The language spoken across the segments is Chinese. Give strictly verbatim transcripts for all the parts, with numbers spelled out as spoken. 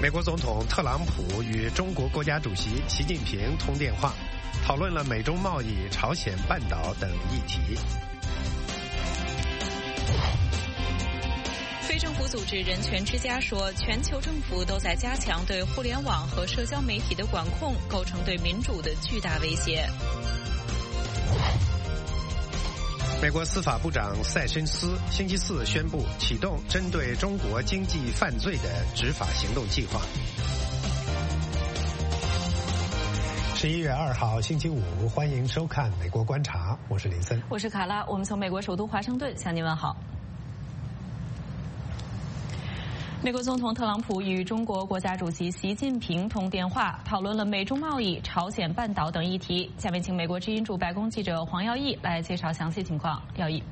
美国总统特朗普与中国国家主席习近平通电话，讨论了美中贸易、朝鲜半岛等议题。 非政府组织人权之家说，全球政府都在加强对互联网和社交媒体的管控，构成对民主的巨大威胁。 美国司法部长塞申斯星期四宣布启动针对中国经济犯罪的执法行动计划。十一月二号星期五，欢迎收看《美国观察》，我是林森， 我是卡拉，我们从美国首都华盛顿向您问好。美国总统特朗普与中国国家主席习近平通电话，讨论了美中贸易、朝鲜半岛等议题。下面请美国之音驻白宫记者黄耀义来介绍详细情况。耀义。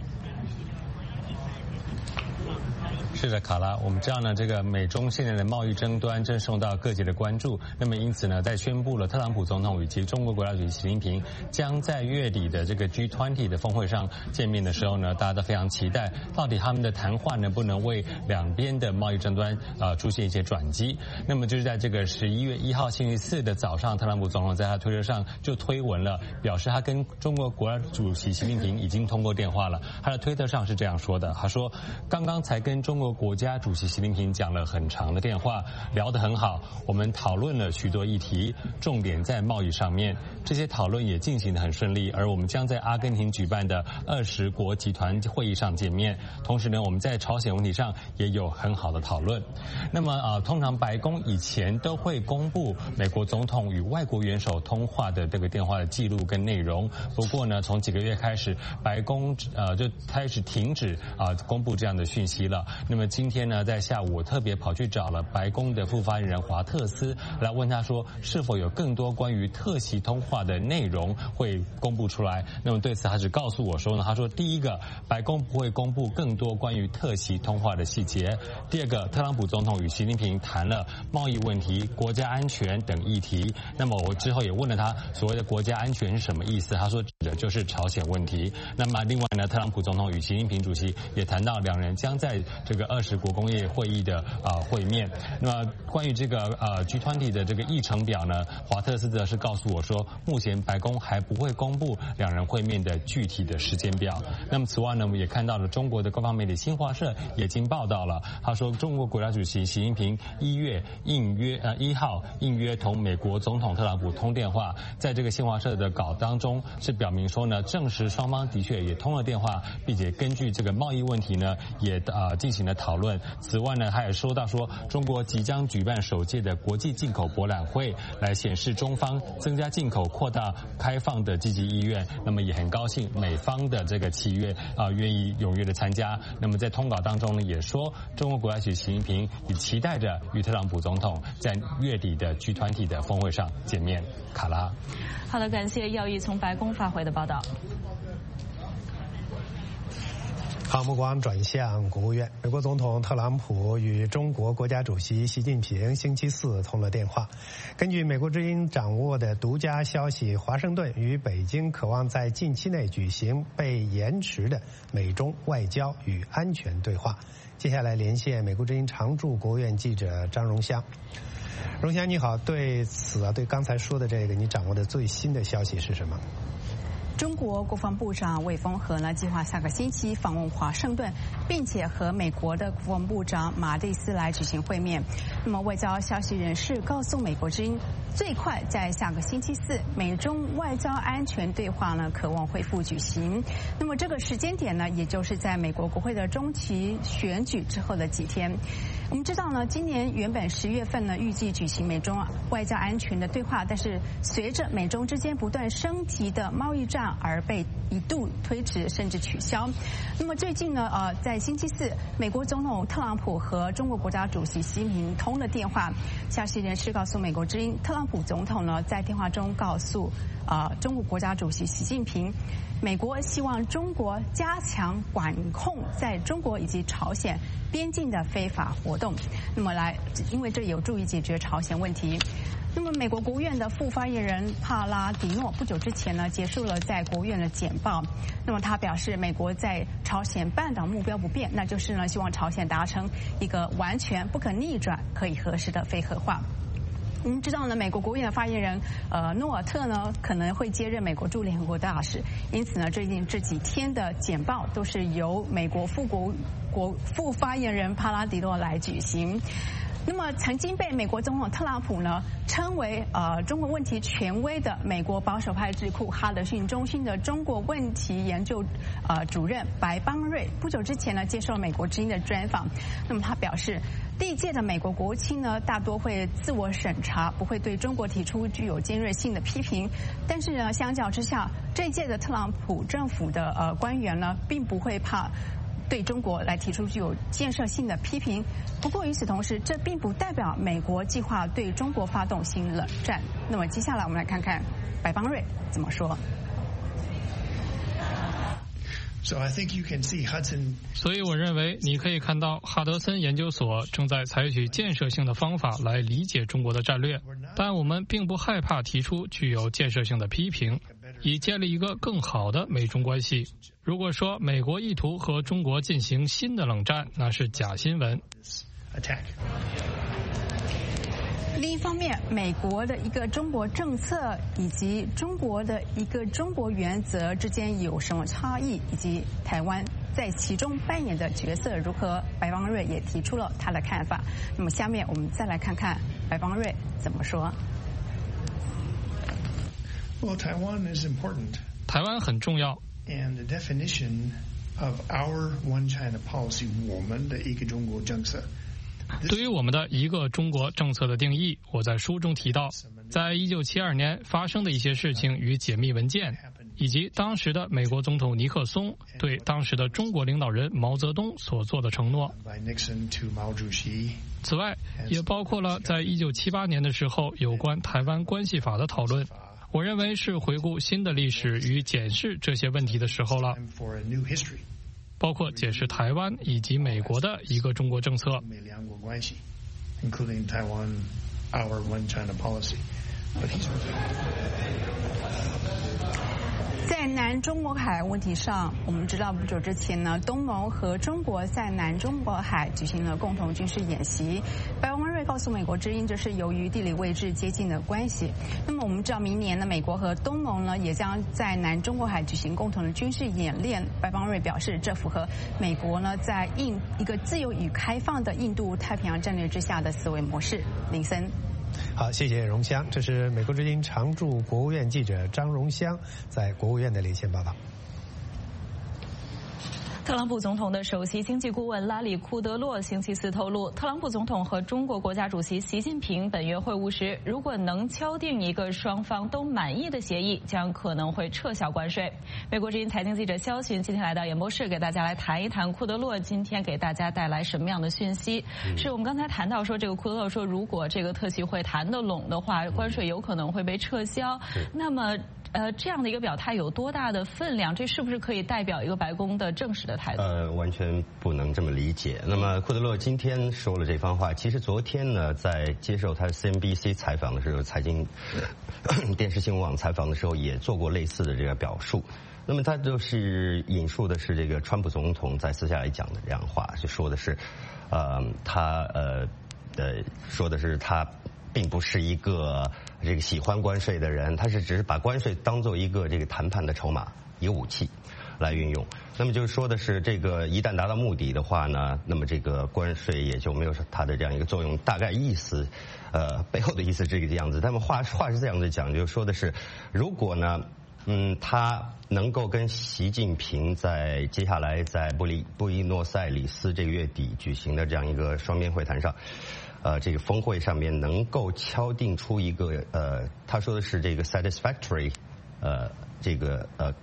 是的，卡拉，我们知道呢，这个美中现在的贸易争端正受到各界的关注。那么因此呢，在宣布了特朗普总统以及中国国家主席习近平将在月底的这个 G 二十 的峰会上见面的时候呢，大家都非常期待，到底他们的谈话能不能为两边的贸易争端呃出现一些转机。那么就是在这个十一月一号星期四的早上，特朗普总统在他推特上就推文了，表示他跟中国国家主席习近平已经通过电话了。他的推特上是这样说的，他说刚刚才跟中国国家主席习近平讲了很长的电话，聊得很好，我们讨论了许多议题，重点在贸易上面，这些讨论也进行得很顺利，而我们将在阿根廷举办的二十国集团会议上见面。同时呢，我们在朝鲜问题上也有很好的讨论。那么啊、呃，通常白宫以前都会公布美国总统与外国元首通话的这个电话的记录跟内容，不过呢，从几个月开始，白宫呃就开始停止啊、呃、公布这样的讯息了。那么今天呢，在下午我特别跑去找了白宫的副发言人华特斯，来问他说是否有更多关于特席通话的内容会公布出来。那么对此他只告诉我说呢，他说第一个，白宫不会公布更多关于特席通话的细节；第二个，特朗普总统与习近平谈了贸易问题、国家安全等议题。那么我之后也问了他，所谓的国家安全是什么意思？他说指的就是朝鲜问题。那么另外呢，特朗普总统与习近平主席也谈到两人将在这个二十国工业会议的啊、呃、会面。那么关于这个呃 G 二十 的这个议程表呢，华特斯则是告诉我说，目前白宫还不会公布两人会面的具体的时间表。那么此外呢，我们也看到了中国的官方媒体新华社也已经报道了，他说中国国家主席习近平一月应约呃一号应约同美国总统特朗普通电话，在这个新华社的稿当中是表明说呢，证实双方的确也通了电话，并且根据这个贸易问题呢也呃进行了讨论。此外呢，他也说到说，中国即将举办首届的国际进口博览会，来显示中方增加进口、扩大开放的积极意愿。那么也很高兴美方的这个企业啊愿意踊跃的参加。那么在通稿当中呢，也说中国国家主席习近平也期待着与特朗普总统在月底的 G 二十 的峰会上见面。卡拉， 好的，感谢耀义从白宫发回的报道。 好，目光转向国务院。美国总统特朗普与中国国家主席习近平星期四通了电话。根据美国之音掌握的独家消息，华盛顿与北京渴望在近期内举行被延迟的美中外交与安全对话。接下来连线美国之音常驻国务院记者张荣香。荣香你好，对此啊，对刚才说的这个，你掌握的最新的消息是什么？ 中国国防部长魏凤和呢，计划下个星期访问华盛顿，并且和美国的国防部长马蒂斯来举行会面。那么外交消息人士告诉美国之音，最快在下个星期四，美中外交安全对话呢可望恢复举行。那么这个时间点呢，也就是在美国国会的中期选举之后的几天。我们知道呢，今年原本十月份呢预计举行美中外交安全的对话，但是随着美中之间不断升级的贸易战而被一度推迟甚至取消。那么最近呢，呃，在星期四，美国总统特朗普和中国国家主席习近平通了电话。消息人士告诉美国之音，特朗普总统呢在电话中告诉啊、呃、中国国家主席习近平， 美国希望中国加强管控在中国以及朝鲜边境的非法活动，那么来，因为这有助于解决朝鲜问题。那么，美国国务院的副发言人帕拉迪诺不久之前呢，结束了在国务院的简报。那么，他表示，美国在朝鲜半岛目标不变，那就是呢，希望朝鲜达成一个完全不可逆转、可以核实的非核化。我们知道呢，美国国务院的发言人呃诺尔特呢可能会接任美国驻联合国大使，因此呢，最近这几天的简报都是由美国副国国副发言人帕拉迪诺来举行。那么，曾经被美国总统特朗普呢称为呃中国问题权威的美国保守派智库哈德逊中心的中国问题研究呃主任白邦瑞，不久之前呢接受了美国之音的专访。那么他表示，历届的美国国务卿呢大多会自我审查，不会对中国提出具有尖锐性的批评。但是呢，相较之下，这一届的特朗普政府的呃官员呢，并不会怕对中国来提出具有建设性的批评。不过与此同时，这并不代表美国计划对中国发动新冷战。那么接下来我们来看看白邦瑞怎么说。 所以我认为你可以看到哈德森研究所正在采取建设性的方法来理解中国的战略，但我们并不害怕提出具有建设性的批评，以建立一个更好的美中关系。如果说美国意图和中国进行新的冷战，那是假新闻。 另一方面，美国的一个中国政策以及中国的一个中国原则之间有什么差异，以及台湾在其中扮演的角色如何，白邦瑞也提出了他的看法。那么下面我们再来看看白邦瑞怎么说。 Well, Taiwan is important. 台湾很重要。 And the definition of our one China policy, 我们的一个中国政策。 对于我们的一个中国政策的定义，我在书中提到，在一九七二年发生的一些事情与解密文件，以及当时的美国总统尼克松对当时的中国领导人毛泽东所做的承诺。此外，也包括了在一九七八年的时候有关台湾关系法的讨论。我认为是回顾新的历史与检视这些问题的时候了，包括解释台湾以及美国的一个中国政策。 在南中国海问题上，我们知道不久之前呢，东盟和中国在南中国海举行了共同军事演习。白邦瑞告诉美国之音，这是由于地理位置接近的关系。那么我们知道，明年呢，美国和东盟呢也将在南中国海举行共同的军事演练。白邦瑞表示，这符合美国呢在印一个自由与开放的印度太平洋战略之下的思维模式。林森。 好，谢谢荣香。这是美国之音常驻国务院记者张荣香在国务院的连线报道。 特朗普总统的首席经济顾问拉里·库德洛星期四透露，特朗普总统和中国国家主席习近平本月会晤时，如果能敲定一个双方都满意的协议，将可能会撤销关税。美国之音财经记者肖寻今天来到演播室，给大家来谈一谈库德洛今天给大家带来什么样的讯息。是我们刚才谈到说，这个库德洛说，如果这个特席会谈得拢的话，关税有可能会被撤销。那么呃，这样的一个表态有多大的分量？这是不是可以代表一个白宫的正式的态度？ 呃，完全不能这么理解。那么库德洛今天说了这番话，其实昨天呢，在接受他 C N B C 采访的时候，财经电视新闻网采访的时候，也做过类似的这个表述。那么他就是引述的是这个川普总统在私下里讲的这样话，就说的是，呃，他呃呃说的是他并不是一个这个喜欢关税的人，他是只是把关税当做一个这个谈判的筹码，一个武器来运用。那么就是说的是，这个一旦达到目的的话呢，那么这个关税也就没有它的这样一个作用。大概意思，呃，背后的意思是这个样子。他们话话是这样子讲，就是说的是，如果呢，嗯，他能够跟习近平在接下来在布里布宜诺斯艾利斯这个月底举行的这样一个双边会谈上。呃，这个峰会上面能够敲定出一个呃，他说的是这个 satisfactory， 呃，这个呃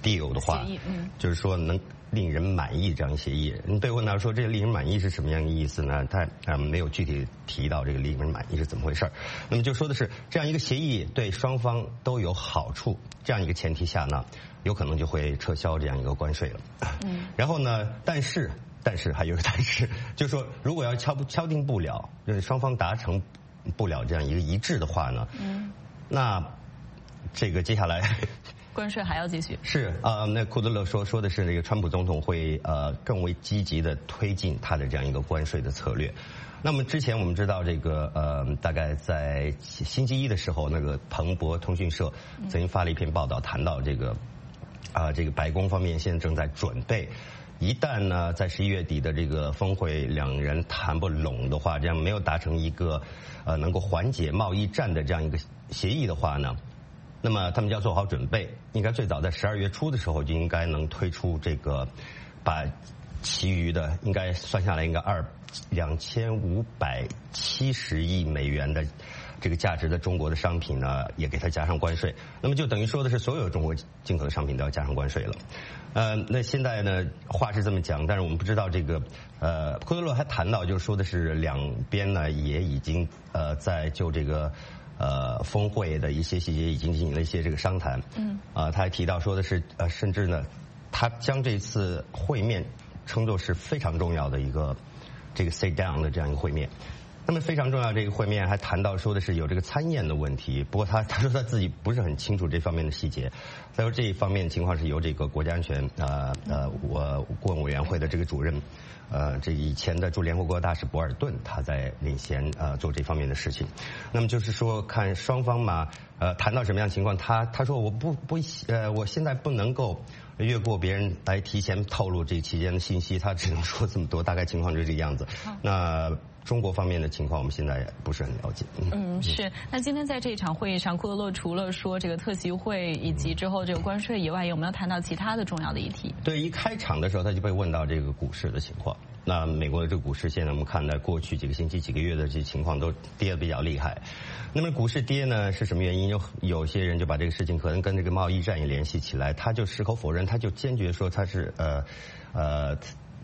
deal 的话，嗯、就是说能令人满意这样协议。你被问到说这个令人满意是什么样的意思呢？他嗯没有具体提到这个令人满意是怎么回事。那么就说的是这样一个协议对双方都有好处，这样一个前提下呢，有可能就会撤销这样一个关税了。嗯，然后呢，但是但是还有一个但是，就是说如果要敲不敲定不了，就是双方达成不了这样一个一致的话呢，嗯，那这个接下来。 关税还要继续是呃，那库德勒说说的是那个川普总统会呃更为积极的推进他的这样一个关税的策略。那么之前我们知道这个呃，大概在星期一的时候，那个彭博通讯社曾经发了一篇报道，谈到这个啊、呃、这个白宫方面现在正在准备，一旦呢在十一月底的这个峰会两人谈不拢的话，这样没有达成一个呃能够缓解贸易战的这样一个协议的话呢。那么他们就要做好准备，应该最早在十二月初的时候就应该能推出这个，把其余的应该算下来应该二两千五百七十亿美元的这个价值的中国的商品呢，也给它加上关税。那么就等于说的是所有中国进口的商品都要加上关税了。呃，那现在呢话是这么讲，但是我们不知道这个呃，库德勒还谈到，就是说的是两边呢也已经呃在就这个。呃，峰会的一些细节已经进行了一些这个商谈。嗯。啊、呃，他还提到说的是，呃，甚至呢，他将这次会面称作是非常重要的一个这个 sit down 的这样一个会面。那么非常重要这个会面还谈到说的是有这个参宴的问题，不过他他说他自己不是很清楚这方面的细节。他说这一方面情况是由这个国家安全呃呃我顾问委员会的这个主任。呃，这以前的驻联合国大使博尔顿，他在领衔呃做这方面的事情。那么就是说，看双方嘛，呃，谈到什么样情况，他他说我不不呃，我现在不能够越过别人来提前透露这期间的信息，他只能说这么多，大概情况就是这个样子。那中国方面的情况，我们现在不是很了解。 嗯，嗯是。那今天在这场会议上，库德勒除了说这个特席会以及之后这个关税以外，有没有谈到其他的重要的议题？ 对，一开场的时候他就被问到这个股市的情况。那美国的这个股市现在我们看到过去几个星期几个月的这情况都跌得比较厉害。那么股市跌呢是什么原因？有有些人就把这个事情可能跟这个贸易战也联系起来，他就矢口否认，他就坚决说他是呃呃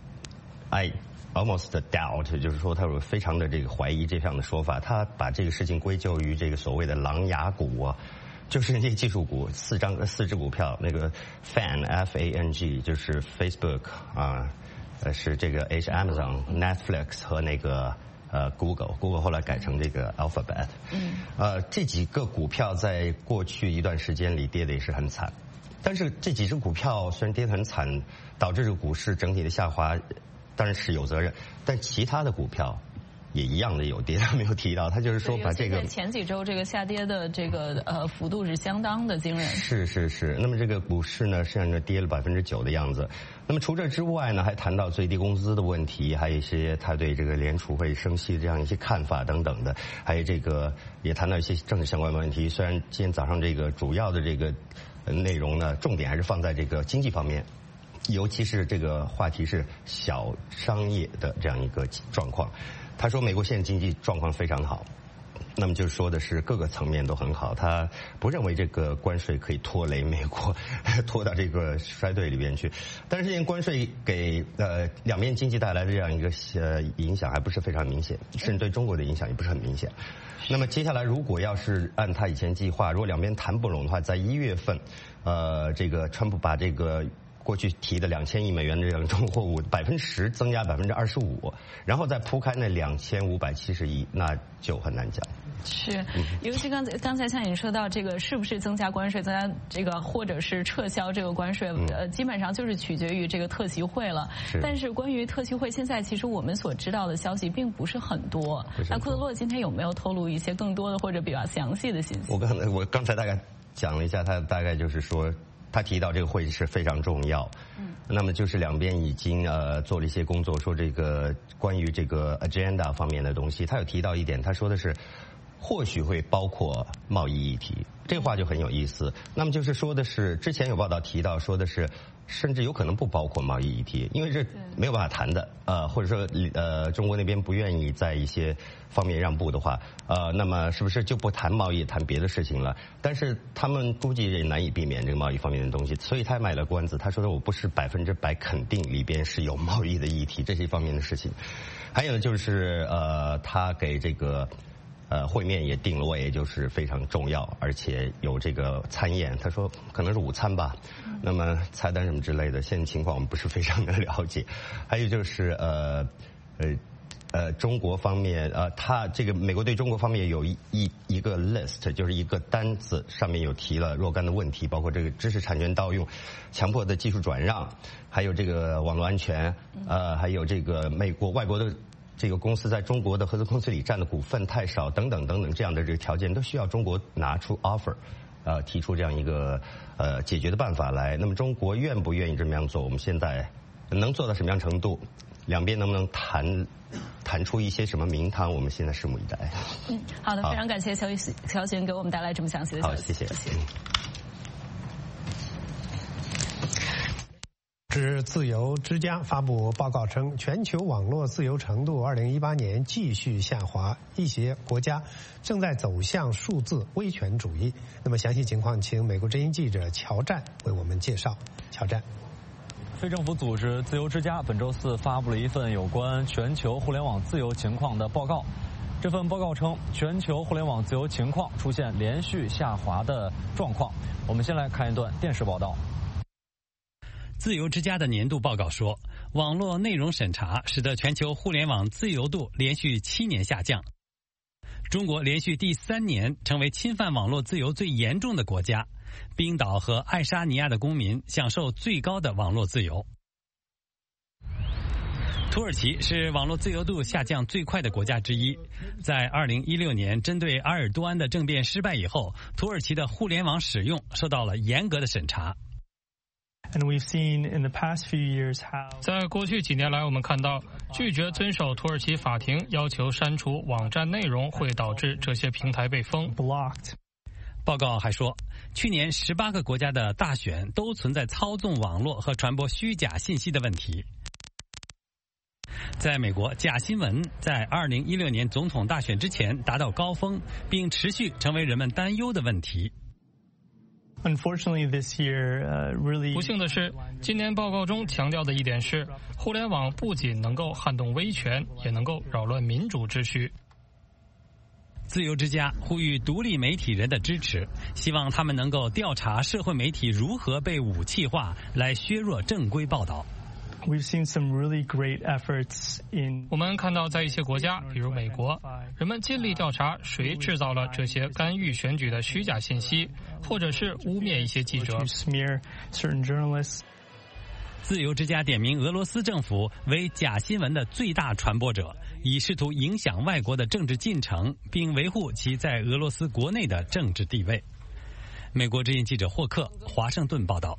I almost doubt， 就是说他有非常的这个怀疑这样的说法，他把这个事情归咎于这个所谓的狼牙股啊。就是那些技术股，四张四只股票，那个 Fan F A N G 就是 Facebook 啊，呃是这个 H Amazon、Netflix 和那个呃 Google，Google 后来改成这个 Alphabet。嗯。呃，这几个股票在过去一段时间里跌得也是很惨，但是这几只股票虽然跌得很惨，导致这个股市整体的下滑，当然是有责任，但其他的股票。也一样的有跌，他没有提到，他就是说把这个前几周这个下跌的这个呃幅度是相当的惊人。 是是是，那么这个股市呢，实际上跌了百分之九的样子。那么除这之外呢，还谈到最低工资的问题，还有一些他对这个联储会升息的这样一些看法等等的，还有这个也谈到一些政治相关的问题。虽然今天早上这个主要的这个内容呢，重点还是放在这个经济方面。尤其是这个话题是小商业的这样一个状况。他说美国现在经济状况非常好，那么就是说的是各个层面都很好，他不认为这个关税可以拖累美国拖到这个衰退里边去。但是现在关税给呃两边经济带来的这样一个呃影响还不是非常明显，甚至对中国的影响也不是很明显。那么接下来如果要是按他以前计划，如果两边谈不拢的话，在一月份呃这个川普把这个过去提的两千亿美元的这样中国货物百分之十增加百分之二十五，然后再铺开那两千五百七十亿，那就很难讲。 是，尤其刚才刚才像你说到这个是不是增加关税，增加这个或者是撤销这个关税，呃，基本上就是取决于这个特席会了。但是关于特席会，现在其实我们所知道的消息并不是很多。那库德勒今天有没有透露一些更多的或者比较详细的信息？ 我刚才我刚才大概讲了一下，他大概就是说。他提到这个会议是非常重要，嗯，那么就是两边已经呃做了一些工作，说这个关于这个 agenda 方面的东西，他有提到一点，他说的是， 或许会包括贸易议题。这话就很有意思。那么就是说的是，之前有报道提到说的是，甚至有可能不包括贸易议题，因为这没有办法谈的。呃，或者说呃，中国那边不愿意在一些方面让步的话，呃，那么是不是就不谈贸易，谈别的事情了？但是他们估计也难以避免这个贸易方面的东西，所以他卖了关子。他说的我不是百分之百肯定里边是有贸易的议题，这是一方面的事情。还有呢，就是呃，他给这个。呃，会面也定了位，就是非常重要，而且有这个餐宴。他说可能是午餐吧，那么菜单什么之类的，现在情况我们不是非常的了解。还有就是呃呃呃，中国方面呃，他这个美国对中国方面有一一一个 list， 就是一个单子，上面有提了若干的问题，包括这个知识产权盗用、强迫的技术转让，还有这个网络安全，呃，还有这个美国外国的。这个公司在中国的合资公司里占的股份太少，等等等等，这样的这个条件都需要中国拿出 offer， 呃，提出这样一个呃解决的办法来。那么中国愿不愿意这么样做？我们现在能做到什么样程度？两边能不能谈谈出一些什么名堂？我们现在拭目以待。 嗯，好的，非常感谢肖肖先给我们带来这么详细的消息。 好，谢谢。谢谢。 是自由之家发布报告称，全球网络自由程度二零一八年继续下滑，一些国家正在走向数字威权主义。那么详细情况，请美国之音记者乔战为我们介绍。乔战。 非政府组织自由之家本周四发布了一份有关全球互联网自由情况的报告。这份报告称，全球互联网自由情况出现连续下滑的状况。我们先来看一段电视报道。 自由之家的年度报告说，网络内容审查使得全球互联网自由度连续七年下降。中国连续第三年成为侵犯网络自由最严重的国家，冰岛和爱沙尼亚的公民享受最高的网络自由。土耳其是网络自由度下降最快的国家之一。在二零一六年针对阿尔多安的政变失败以后，土耳其的互联网使用受到了严格的审查。 在过去几年来，我们看到拒绝遵守土耳其法庭要求删除网站内容，会导致这些平台被封。 报告还说，去年十八个国家的大选都存在操纵网络和传播虚假信息的问题。在美国，假新闻在二零一六年总统大选之前达到高峰，并持续成为人们担忧的问题。 Unfortunately, this year, uh, really... 不幸的是，今年报告中强调的一点是，互联网不仅能够撼动威权，也能够扰乱民主秩序。 自由之家呼吁独立媒体人的支持，希望他们能够调查社会媒体如何被武器化，来削弱正规报道。 We've seen some really great efforts in... 我们看到在一些国家，比如美国，人们尽力调查谁制造了这些干预选举的虚假信息，或者是污蔑一些记者。 自由之家点名俄罗斯政府为假新闻的最大传播者，以试图影响外国的政治进程，并维护其在俄罗斯国内的政治地位。美国之音记者霍克，华盛顿报道。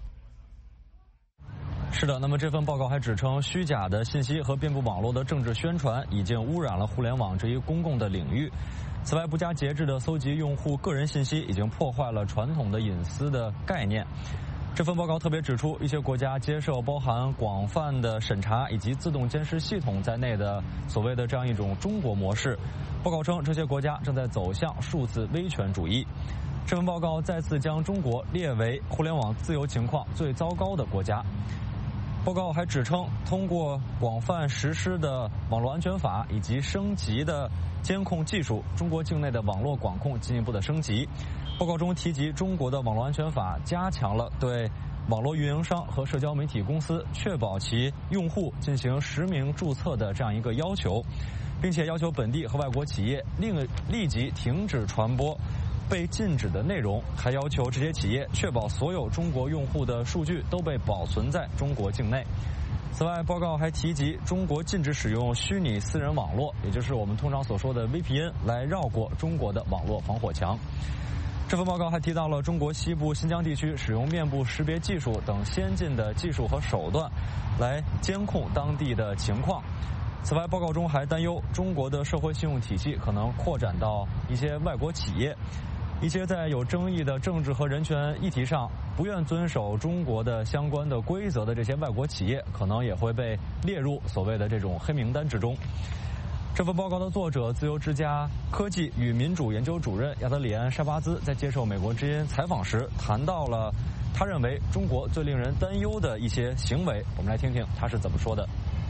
是的，那么这份报告还指称，虚假的信息和遍布网络的政治宣传已经污染了互联网这一公共的领域。此外，不加节制的搜集用户个人信息已经破坏了传统的隐私的概念。这份报告特别指出，一些国家接受包含广泛的审查以及自动监视系统在内的所谓的这样一种中国模式。报告称，这些国家正在走向数字威权主义。这份报告再次将中国列为互联网自由情况最糟糕的国家。报告还指称，通过广泛实施的网络安全法以及升级的监控技术，中国境内的网络管控进一步的升级。报告中提及，中国的网络安全法加强了对网络运营商和社交媒体公司确保其用户进行实名注册的这样一个要求，并且要求本地和外国企业另立即停止传播被禁止的内容，还要求这些企业确保所有中国用户的数据都被保存在中国境内。此外，报告还提及中国禁止使用虚拟私人网络，也就是我们通常所说的 V P N， 来绕过中国的网络防火墙。这份报告还提到了中国西部新疆地区使用面部识别技术等先进的技术和手段来监控当地的情况。 此外，报告中还担忧中国的社会信用体系可能扩展到一些外国企业，一些在有争议的政治和人权议题上不愿遵守中国的相关的规则的这些外国企业，可能也会被列入所谓的这种黑名单之中。这份报告的作者、自由之家科技与民主研究主任亚德里安·沙巴兹在接受美国之音采访时谈到了他认为中国最令人担忧的一些行为。我们来听听他是怎么说的。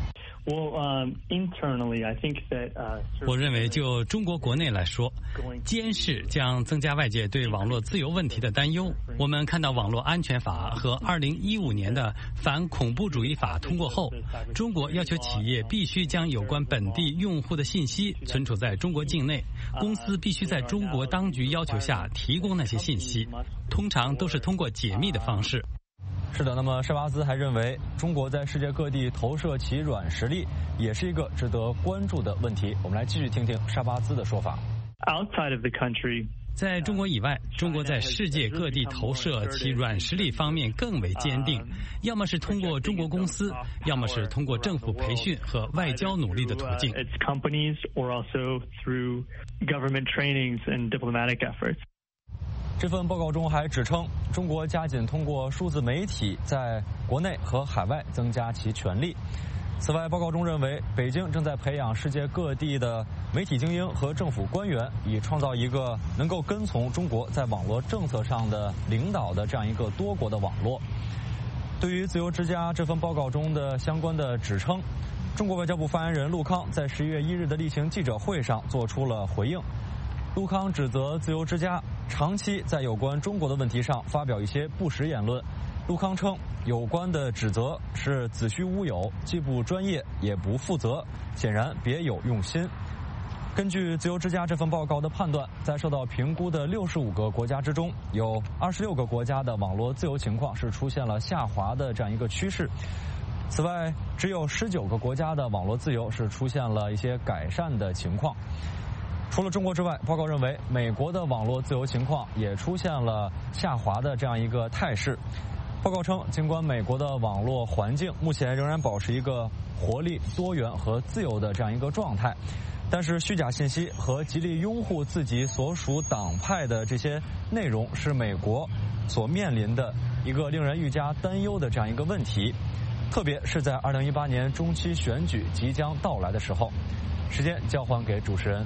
我认为，就中国国内来说，监视将增加外界对网络自由问题的担忧。我们看到网络安全法和二零一五年的反恐怖主义法通过后，中国要求企业必须将有关本地用户的信息存储在中国境内，公司必须在中国当局要求下提供那些信息，通常都是通过解密的方式。 是的，那么沙巴兹还认为，中国在世界各地投射其软实力，也是一个值得关注的问题。我们来继续听听沙巴兹的说法。 Outside of the country, 在中国以外，中国在世界各地投射其软实力方面更为坚定，要么是通过中国公司，要么是通过政府培训和外交努力的途径。 Its companies or also through government trainings and diplomatic efforts. 这份报告中还指称，中国加紧通过数字媒体在国内和海外增加其权力。此外，报告中认为，北京正在培养世界各地的媒体精英和政府官员，以创造一个能够跟从中国在网络政策上的领导的这样一个多国的网络。对于自由之家这份报告中的相关的指称，中国外交部发言人陆康在十一月一日的例行记者会上做出了回应。陆康指责自由之家长期在有关中国的问题上发表一些不实言论。陆康称，有关的指责是子虚乌有，既不专业也不负责，显然别有用心。根据自由之家这份报告的判断，在受到评估的六十五个国家之中，有二十六个国家的网络自由情况是出现了下滑的这样一个趋势。此外，只有十九个国家的网络自由是出现了一些改善的情况。除了中国之外，报告认为美国的网络自由情况也出现了下滑的这样一个态势。报告称，尽管美国的网络环境目前仍然保持一个活力、多元和自由的这样一个状态，但是虚假信息和极力拥护自己所属党派的这些内容是美国所面临的一个令人愈加担忧的这样一个问题，特别是在二零一八年中期选举即将到来的时候。时间交还给主持人。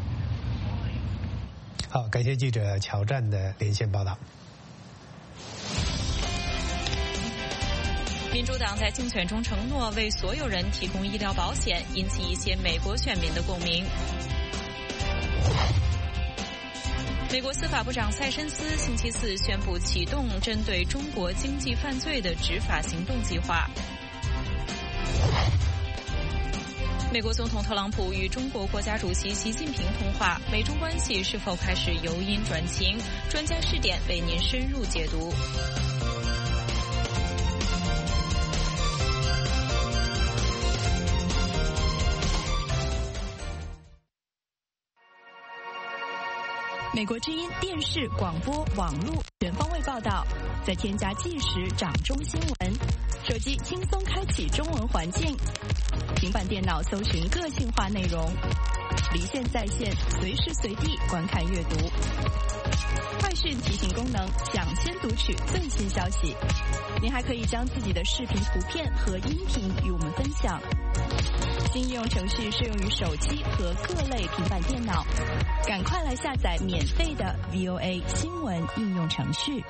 好，感谢记者乔战的连线报道。 民主党在竞选中承诺为所有人提供医疗保险，引起一些美国选民的共鸣。美国司法部长塞申斯星期四宣布启动针对中国经济犯罪的执法行动计划。美国总统特朗普与中国国家主席习近平通话，美中关系是否开始由阴转晴？专家视点为您深入解读。美国之音电视、广播、网络全方位报道，再添加即时掌中新闻，手机轻松开启中文环境，平板电脑搜寻个性化内容，离线在线，随时随地观看阅读。快讯提醒功能，抢先读取最新消息。您还可以将自己的视频、图片和音频与我们分享。新应用程序适用于手机和各类平板电脑，赶快来下载免费的 V O A 新闻应用程序。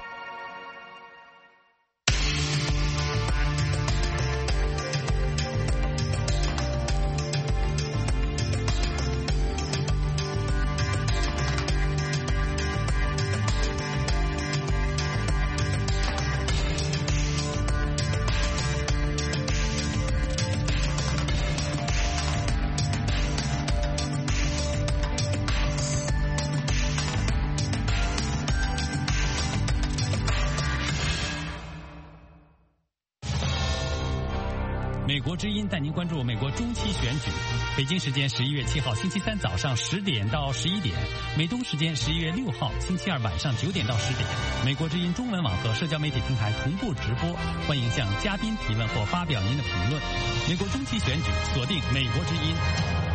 美国之音带您关注美国中期选举。北京时间十一月七号星期三早上十点到十一点，美东时间十一月六号星期二晚上九点到十点，美国之音中文网和社交媒体平台同步直播，欢迎向嘉宾提问或发表您的评论。美国中期选举，锁定美国之音。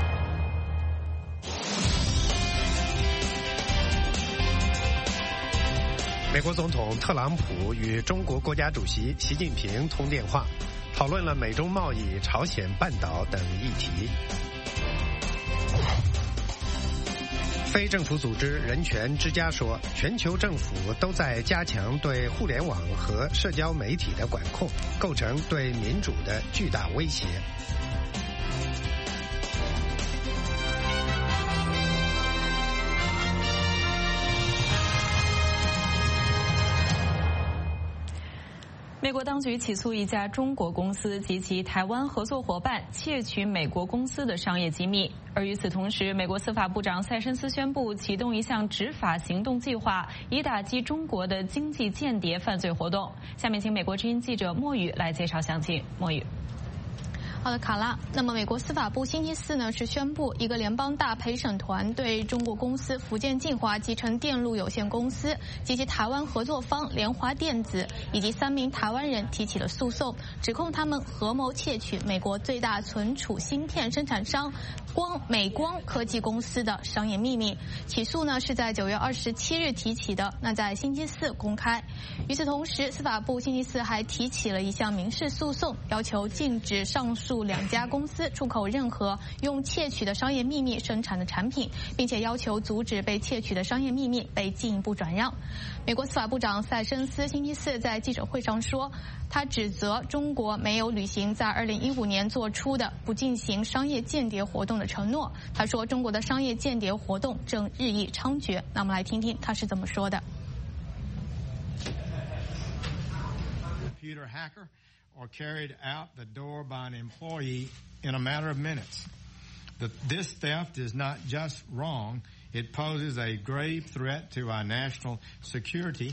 美国总统特朗普与中国国家主席习近平通电话，讨论了美中贸易、朝鲜半岛等议题。非政府组织人权之家说，全球政府都在加强对互联网和社交媒体的管控，构成对民主的巨大威胁。 美国当局起诉一家中国公司及其台湾合作伙伴窃取美国公司的商业机密，而与此同时，美国司法部长塞申斯宣布启动一项执法行动计划，以打击中国的经济间谍犯罪活动。下面请美国之音记者莫宇来介绍详情。莫宇。 好的，卡拉。那么，美国司法部星期四呢是宣布，一个联邦大陪审团对中国公司福建晋华集成电路有限公司及其台湾合作方联华电子以及三名台湾人提起了诉讼，指控他们合谋窃取美国最大存储芯片生产商光美光科技公司的商业秘密。起诉呢是在九月二十七日提起的，那在星期四公开。与此同时，司法部星期四还提起了一项民事诉讼，要求禁止上述两家公司出口任何用窃取的商业秘密生产的产品，并且要求阻止被窃取的商业秘密被进一步转让。美国司法部长塞申斯星期四在记者会上说，他指责中国没有履行在二零一五年做出的不进行商业间谍活动的承诺。他说，中国的商业间谍活动正日益猖獗。那我们来听听他是怎么说的。 Computer hacker or carried out the door by an employee in a matter of minutes. The, this theft is not just wrong, it poses a grave threat to our national security.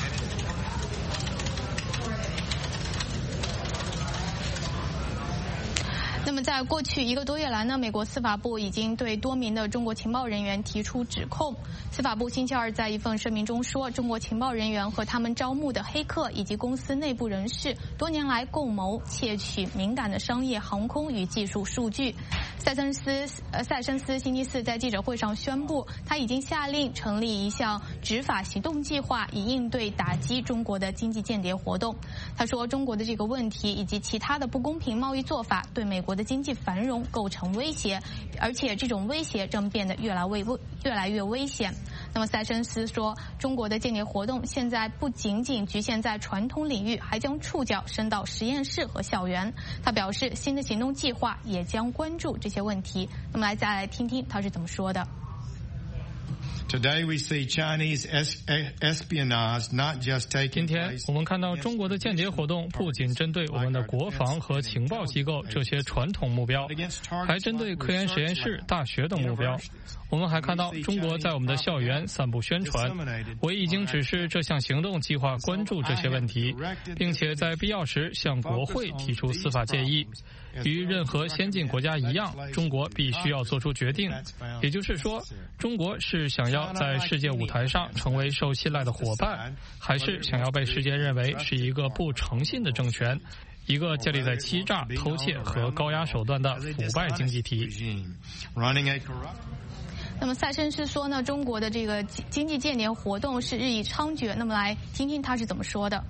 那么在过去一个多月来呢，美国司法部已经对多名的中国情报人员提出指控。司法部星期二在一份声明中说，中国情报人员和他们招募的黑客以及公司内部人士多年来共谋窃取敏感的商业、航空与技术数据。塞申斯呃塞申斯星期四在记者会上宣布，他已经下令成立一项执法行动计划，以应对打击中国的经济间谍活动。他说，中国的这个问题以及其他的不公平贸易做法对美国的经济繁荣构成威胁，而且这种威胁正变得越来越越来越危险。那么塞申斯说，中国的间谍活动现在不仅仅局限在传统领域，还将触角伸到实验室和校园。他表示，新的行动计划也将关注这些问题。那么来再来听听他是怎么说的。 Today we see Chinese espionage not just taking place. 今天我们看到中国的间谍活动不仅针对我们的国防和情报机构这些传统目标，还针对科研实验室、大学等目标。我们还看到中国在我们的校园散布宣传。我已经指示这项行动计划关注这些问题，并且在必要时向国会提出司法建议。与任何先进国家一样，中国必须要做出决定，也就是说，中国是想要在世界舞台上成为受信赖的伙伴，还是想要被世界认为是一个不诚信的政权，一个建立在欺诈、偷窃和高压手段的腐败经济体。 那么塞申斯说呢，中国的这个经济间谍活动是日益猖獗。那么来听听他是怎么说的。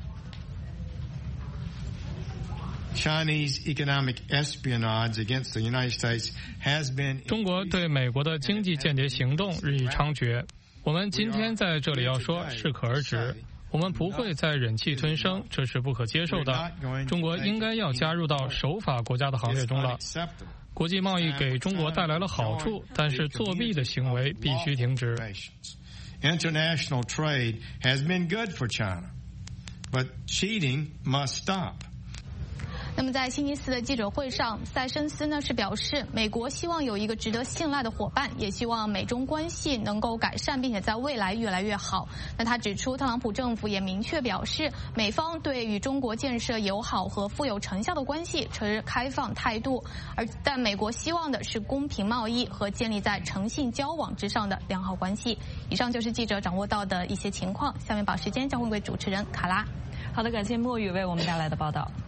Chinese economic espionage against the United States has been. 中国对美国的经济间谍行动日益猖獗。我们今天在这里要说，适可而止。我们不会再忍气吞声，这是不可接受的。中国应该要加入到守法国家的行列中了。国际贸易给中国带来了好处，但是作弊的行为必须停止。 International trade has been good for China, but cheating must stop. 那么在星期四的记者会上，塞申斯呢是表示，美国希望有一个值得信赖的伙伴，也希望美中关系能够改善，并且在未来越来越好。那他指出，特朗普政府也明确表示，美方对与中国建设友好和富有成效的关系持开放态度，而但美国希望的是公平贸易和建立在诚信交往之上的良好关系。以上就是记者掌握到的一些情况，下面把时间交回给主持人卡拉。 好的，感谢墨雨为我们带来的报道。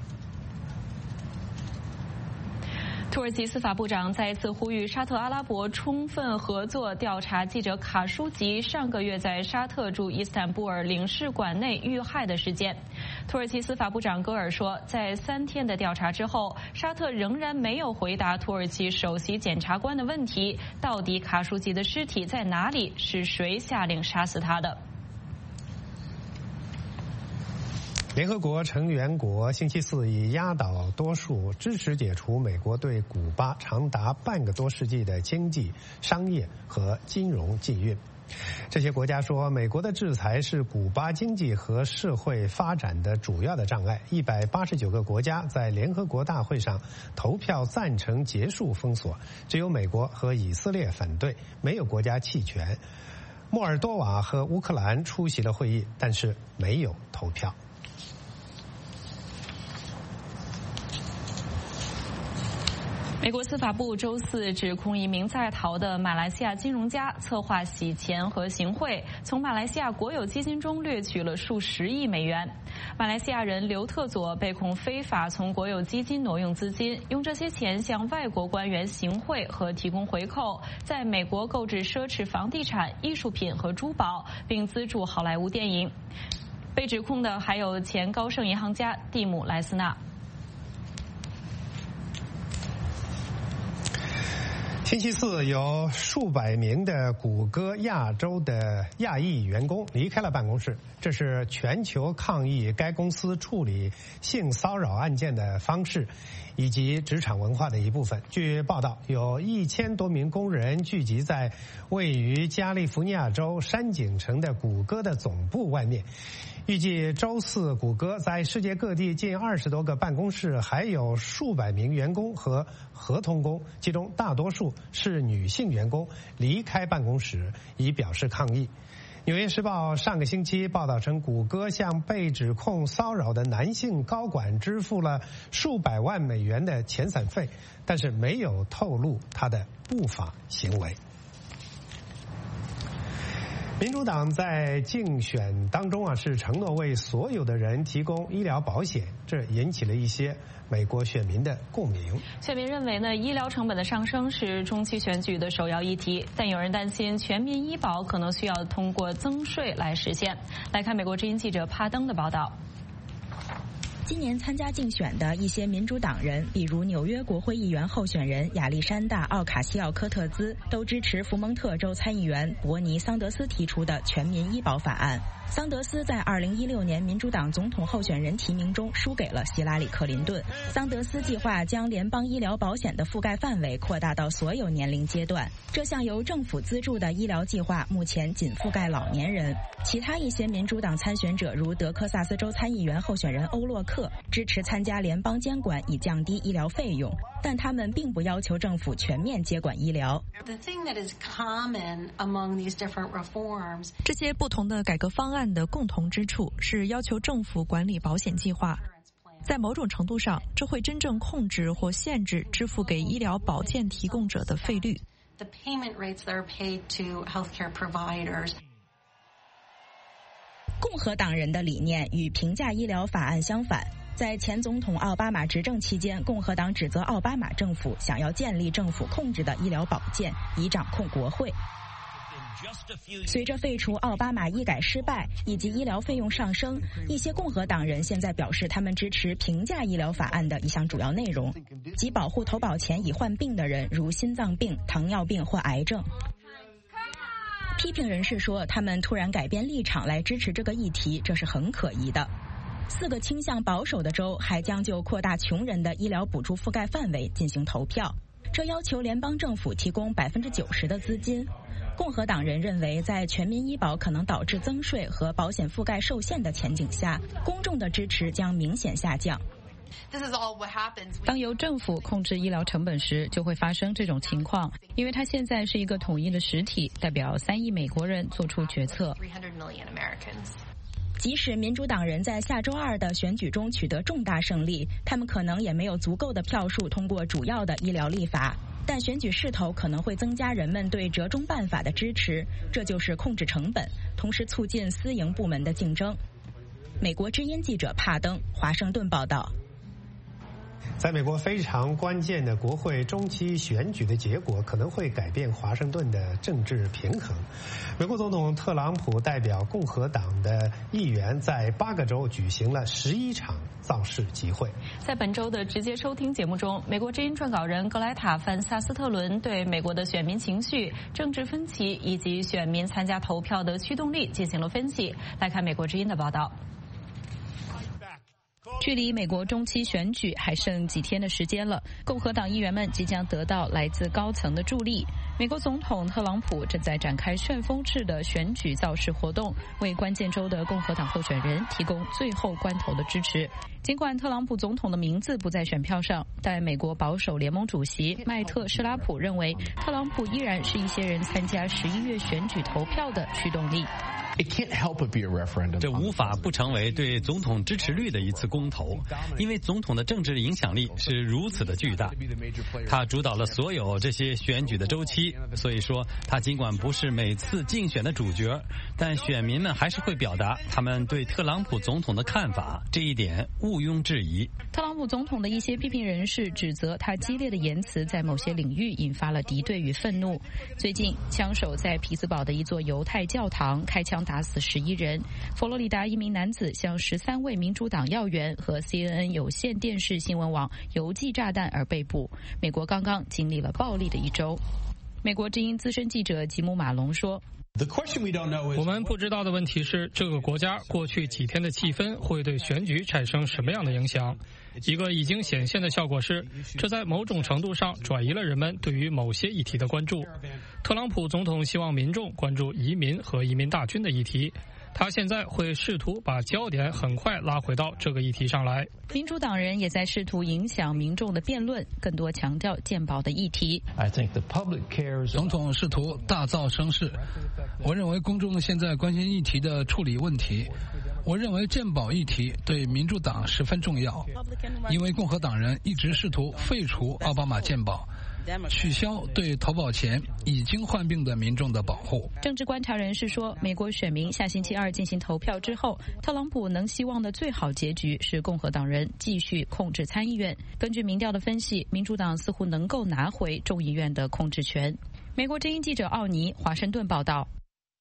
土耳其司法部长再一次呼吁沙特阿拉伯充分合作调查记者卡舒吉上个月在沙特驻伊斯坦布尔领事馆内遇害的事件。土耳其司法部长戈尔说，在三天的调查之后，沙特仍然没有回答土耳其首席检察官的问题：到底卡舒吉的尸体在哪里？是谁下令杀死他的？ 联合国成员国星期四以压倒多数支持解除美国对古巴长达半个多世纪的经济、商业和金融禁运。这些国家说，美国的制裁是古巴经济和社会发展的主要的障碍。一百八十九个国家在联合国大会上投票赞成结束封锁，只有美国和以色列反对，没有国家弃权。莫尔多瓦和乌克兰出席了会议，但是没有投票。 美国司法部周四指控一名在逃的马来西亚金融家策划洗钱和行贿，从马来西亚国有基金中掠取了数十亿美元。马来西亚人刘特佐被控非法从国有基金挪用资金，用这些钱向外国官员行贿和提供回扣，在美国购置奢侈房地产、艺术品和珠宝，并资助好莱坞电影。被指控的还有前高盛银行家蒂姆·莱斯纳。 星期四，有数百名的谷歌亚洲的亚裔员工离开了办公室，这是全球抗议该公司处理性骚扰案件的方式以及职场文化的一部分。据报道，有一千多名工人聚集在位于加利福尼亚州山景城的谷歌的总部外面。预计周四，谷歌在世界各地近二十多个办公室，还有数百名员工和合同工，其中大多数是女性员工，离开办公室以表示抗议。纽约时报上个星期报道称，谷歌向被指控骚扰的男性高管支付了数百万美元的遣散费，但是没有透露他的不法行为。民主党在竞选当中啊，是承诺为所有的人提供医疗保险，这引起了一些美国选民的共鸣。 选民认为呢，医疗成本的上升是中期选举的首要议题，但有人担心全民医保可能需要通过增税来实现。来看美国之音记者帕登的报道。 今年参加竞选的一些民主党人，比如纽约国会议员候选人亚历山大·奥卡西奥科特兹，都支持福蒙特州参议员伯尼·桑德斯提出的全民医保法案。桑德斯在二零一六年民主党总统候选人提名中输给了希拉里·克林顿。桑德斯计划将联邦医疗保险的覆盖范围扩大到所有年龄阶段。这项由政府资助的医疗计划目前仅覆盖老年人。其他一些民主党参选者，如德克萨斯州参议员候选人欧洛克，支持参加联邦监管以降低医疗费用，但他们并不要求政府全面接管医疗。 这些不同的改革方案的共同之处是要求政府管理保险计划。在某种程度上，这会真正控制或限制支付给医疗保健提供者的费率。 共和党人的理念与平价医疗法案相反。在前总统奥巴马执政期间，共和党指责奥巴马政府想要建立政府控制的医疗保健，以掌控国会。随着废除奥巴马医改失败以及医疗费用上升，一些共和党人现在表示他们支持平价医疗法案的一项主要内容，即保护投保前已患病的人，如心脏病、糖尿病或癌症。批评人士说，他们突然改变立场来支持这个议题，这是很可疑的。四个倾向保守的州还将就扩大穷人的医疗补助覆盖范围进行投票，这要求联邦政府提供百分之九十的资金。共和党人认为，在全民医保可能导致增税和保险覆盖受限的前景下，公众的支持将明显下降。 当由政府控制医疗成本时，就会发生这种情况，因为它现在是一个统一的实体，代表三亿美国人做出决策。 即使民主党人在下周二的选举中取得重大胜利，他们可能也没有足够的票数通过主要的医疗立法，但选举势头可能会增加人们对折中办法的支持，这就是控制成本，同时促进私营部门的竞争。美国之音记者帕登，华盛顿报道。 在美国非常关键的国会中期选举的结果可能会改变华盛顿的政治平衡。美国总统特朗普代表共和党的议员在八个州举行了十一场造势集会。 在本周的直接收听节目中，美国之音撰稿人格莱塔·范萨斯特伦对美国的选民情绪、政治分歧以及选民参加投票的驱动力进行了分析。来看美国之音的报道。 距离美国中期选举还剩几天的时间了，共和党议员们即将得到来自高层的助力。美国总统特朗普正在展开旋风式的选举造势活动，为关键州的共和党候选人提供最后关头的支持。尽管特朗普总统的名字不在选票上，但美国保守联盟主席麦特·施拉普认为，特朗普依然是一些人参加十一月选举投票的驱动力。 这无法不成为对总统支持率的一次公投，因为总统的政治影响力是如此的巨大，他主导了所有这些选举的周期，所以说他尽管不是每次竞选的主角，但选民们还是会表达他们对特朗普总统的看法，这一点毋庸置疑。 特朗普总统的一些批评人士指责他激烈的言辞在某些领域引发了敌对与愤怒。最近，枪手在匹兹堡的一座犹太教堂开枪打死十一人。佛罗里达一名男子向十三位民主党要员和 C N N 有线电视新闻网邮寄炸弹而被捕。美国刚刚经历了暴力的一周。美国之音资深记者吉姆·马龙说， 我们不知道的问题是，这个国家过去几天的气氛会对选举产生什么样的影响？一个已经显现的效果是，这在某种程度上转移了人们对于某些议题的关注。特朗普总统希望民众关注移民和移民大军的议题，他现在会试图把焦点很快拉回到这个议题上来。 民主党人也在试图影响民众的辩论，更多强调健保的议题。 总统试图大造声势，我认为公众现在关心议题的处理问题。我认为健保议题对民主党十分重要，因为共和党人一直试图废除奥巴马健保，取消对投保前已经患病的民众的保护。 政治观察人士说，美国选民下星期二进行投票之后，特朗普能希望的最好结局是共和党人继续控制参议院。根据民调的分析，民主党似乎能够拿回众议院的控制权。美国之音记者奥尼，华盛顿报道。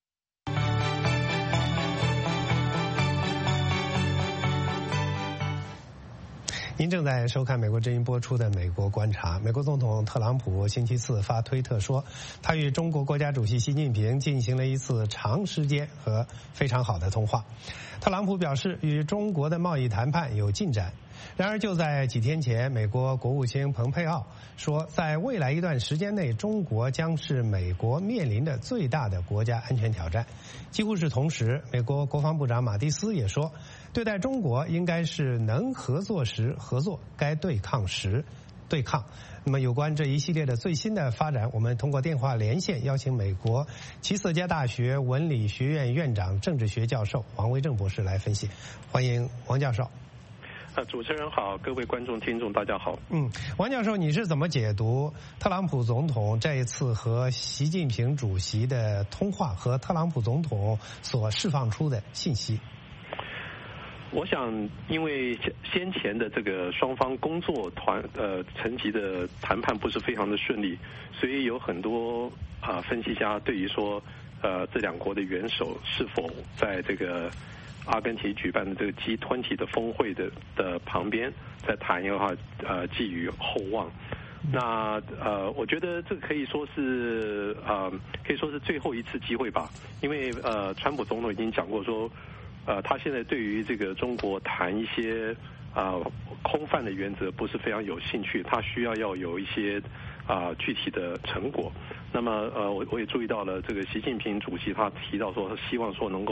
您正在收看美国之音播出的《美国观察》。美国总统特朗普星期四发推特说，他与中国国家主席习近平进行了一次长时间和非常好的通话。特朗普表示，与中国的贸易谈判有进展。然而，就在几天前，美国国务卿蓬佩奥说，在未来一段时间内，中国将是美国面临的最大的国家安全挑战。几乎是同时，美国国防部长马蒂斯也说，对待中国应该是能合作时合作，该对抗时对抗。那么有关这一系列的最新的发展，我们通过电话连线邀请美国齐瑟加大学文理学院院长、政治学教授王维正博士来分析。欢迎王教授。 呃，主持人好，各位观众听众大家好。 嗯，王教授，你是怎么解读特朗普总统这一次和习近平主席的通话和特朗普总统所释放出的信息？ 我想，因为先前的这个双方工作团呃层级的谈判不是非常的顺利，所以有很多啊、呃、分析家对于说，呃这两国的元首是否在这个阿根廷举办的这个 G 二十 的峰会的的旁边在谈的话，呃寄予厚望。那呃，我觉得这可以说是呃可以说是最后一次机会吧，因为呃川普总统已经讲过说。呃，他现在对于这个中国谈一些啊、呃、空泛的原则不是非常有兴趣，他需要要有一些啊、呃、具体的成果。那么呃，我我也注意到了这个习近平主席他提到说，希望说能够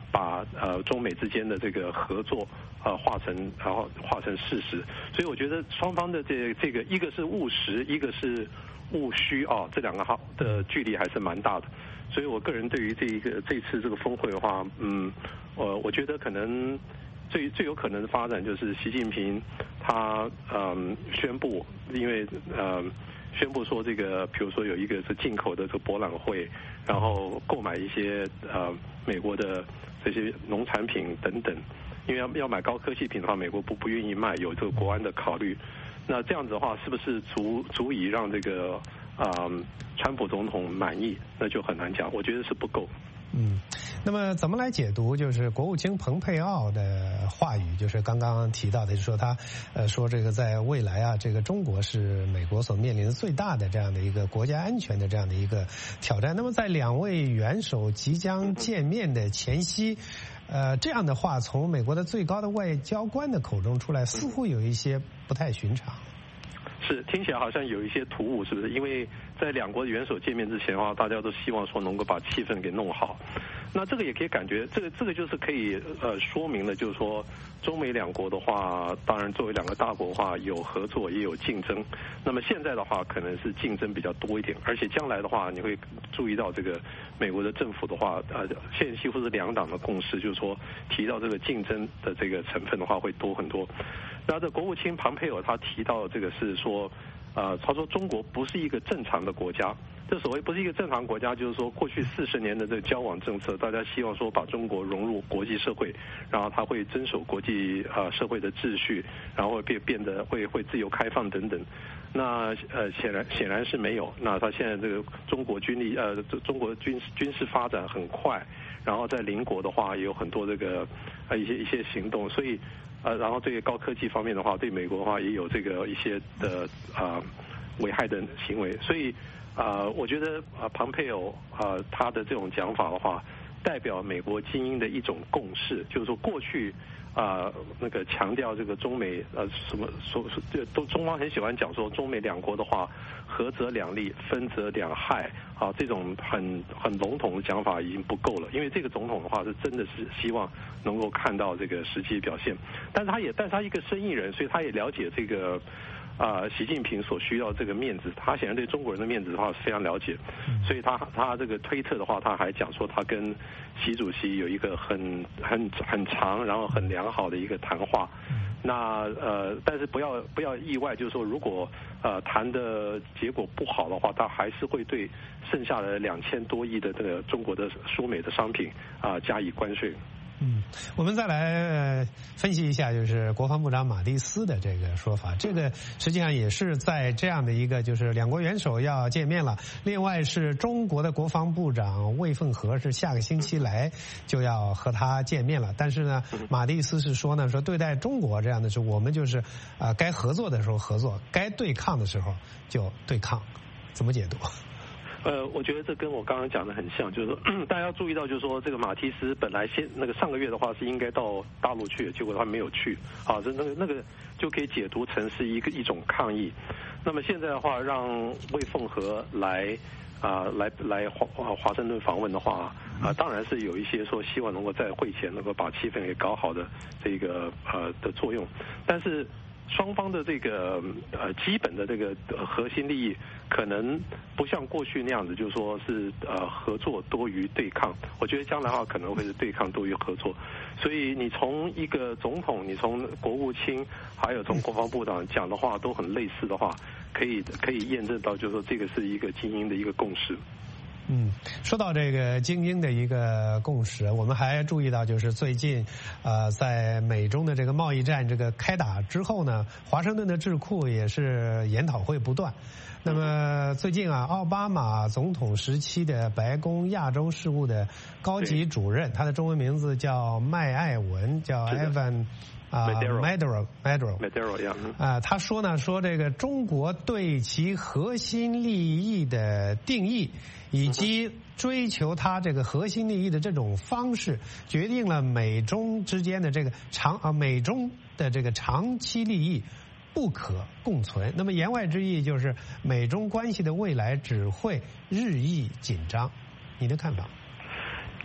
把呃中美之间的这个合作呃化成然后化成事实。所以我觉得双方的这这个一个是务实，一个是务虚啊，这两个好的距离还是蛮大的。所以我个人对于这一个这次这个峰会的话，嗯，呃，我觉得可能最最有可能的发展就是习近平他嗯宣布，因为呃宣布说这个，比如说有一个是进口的这个博览会，然后购买一些呃美国的这些农产品等等，因为要要买高科技品的话，美国不不愿意卖，有这个国安的考虑。那这样子的话，是不是足足以让这个啊、呃、川普总统满意？那就很难讲，我觉得是不够。 嗯，那么怎么来解读就是国务卿蓬佩奥的话语？就是刚刚提到的，就是说他呃说这个在未来啊，这个中国是美国所面临的最大的这样的一个国家安全的这样的一个挑战。那么在两位元首即将见面的前夕，呃，这样的话从美国的最高的外交官的口中出来，似乎有一些不太寻常。 是，听起来好像有一些突兀，是不是？因为在两国元首见面之前的话，大家都希望说能够把气氛给弄好。那这个也可以感觉，这个这个就是可以呃说明了，就是说中美两国的话，当然作为两个大国的话，有合作也有竞争。那么现在的话，可能是竞争比较多一点，而且将来的话，你会注意到这个美国的政府的话，呃，现在几乎是两党的共识，就是说提到这个竞争的这个成分的话，会多很多。那这国务卿庞佩奥他提到这个是说，呃，他说中国不是一个正常的国家。这所谓不是一个正常国家，就是说过去四十年的这个交往政策，大家希望说把中国融入国际社会，然后它会遵守国际呃社会的秩序，然后会变变得会会自由开放等等。那呃显然显然是没有。那他现在这个中国军力呃中国军军事发展很快，然后在邻国的话也有很多这个呃一些一些行动，所以呃然后这个高科技方面的话，对美国的话也有这个一些的啊、呃、危害的行为，所以。啊、呃，我觉得啊，庞佩奥啊，他的这种讲法的话，代表美国精英的一种共识，就是说过去啊、呃、那个强调这个中美呃什么说这都中方很喜欢讲说中美两国的话，合则两利，分则两害啊，这种很很笼统的讲法已经不够了，因为这个总统的话是真的是希望能够看到这个实际表现，但是他也但是他一个生意人，所以他也了解这个。啊、呃，习近平所需要这个面子，他显然对中国人的面子的话是非常了解，所以他他这个推特的话，他还讲说他跟习主席有一个很很很长，然后很良好的一个谈话。那呃，但是不要不要意外，就是说如果呃谈的结果不好的话，他还是会对剩下的两千多亿的这个中国的输美的商品啊、呃、加以关税。 嗯，我们再来分析一下，就是国防部长马蒂斯的这个说法。这个实际上也是在这样的一个，就是两国元首要见面了。另外是中国的国防部长魏凤和是下个星期来就要和他见面了。但是呢，马蒂斯是说呢，说对待中国这样的是我们就是啊、呃，该合作的时候合作，该对抗的时候就对抗。怎么解读？ 呃，我觉得这跟我刚刚讲的很像，就是说大家要注意到，就是说这个马蒂斯本来先那个上个月的话是应该到大陆去的，结果他没有去，啊，这那个那个就可以解读成是一个一种抗议。那么现在的话，让魏凤和来啊、呃、来来华华盛顿访问的话，啊、呃，当然是有一些说希望能够在会前能够把气氛给搞好的这个呃的作用，但是。双方的这个呃基本的这个核心利益，可能不像过去那样子，就是说是呃合作多于对抗。我觉得将来的话可能会是对抗多于合作。所以你从一个总统，你从国务卿，还有从国防部长讲的话都很类似的话，可以可以验证到，就是说这个是一个精英的一个共识。 嗯，说到这个精英的一个共识，我们还注意到，就是最近，呃，在美中的这个贸易战这个开打之后呢，华盛顿的智库也是研讨会不断。那么最近啊，奥巴马总统时期的白宫亚洲事务的高级主任，他的中文名字叫麦艾文，叫 Evan。啊 ，Maduro Maduro Maduro 呀， 啊，他说呢，说这个中国对其核心利益的定义，以及追求它这个核心利益的这种方式，决定了美中之间的这个长啊美中的这个长期利益不可共存。那么言外之意就是，美中关系的未来只会日益紧张。你的看法？